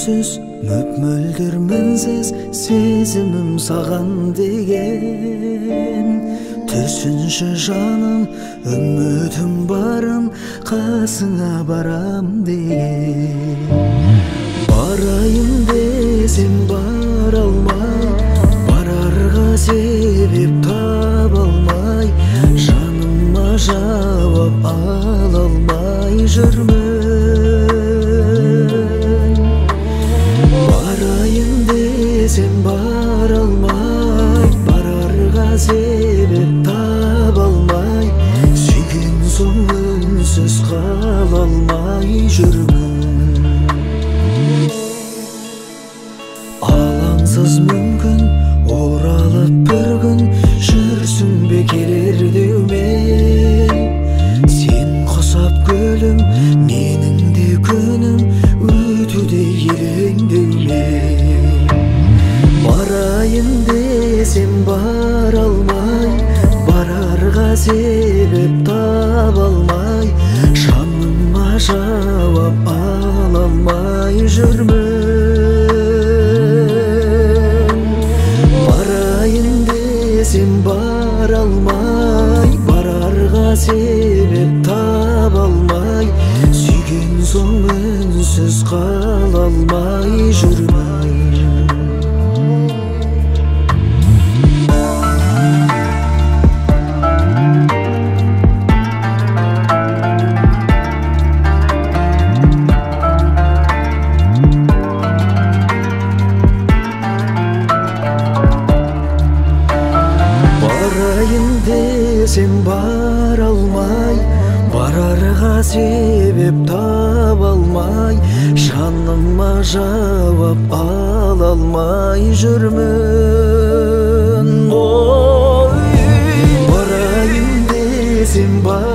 үнсүз мөп-мөлдүр мінсіз сезімім саған деген. Түсінші жаным, үмітім барым, қасыңа барам деген. Барайын десем бара алмай, барарға себеп таба алмай, жаныма жауап ала алмай жүрмін. Барайын десем бара алмай, барарға себеп таба алмай, сүйген соң үнсіз қала алмай жүрмін. Алаңсыз мүмкін оралып бір күн жүрсің бе келер деумен. Сен құсап гүлім, менің де күнім өтуде елеңдеумен. Барайын десем бара алмай, барарға себеп таба алмай, жаныма жауап ала алмай жүрмін. Сен бара алмай, барарға себеп таба алмай, сүйген соң үнсіз қала алмай жүрмін. Сен бара алмай, барарға себеп таба алмай, жаныма жауап ала алмай жүрмін. Барайын десем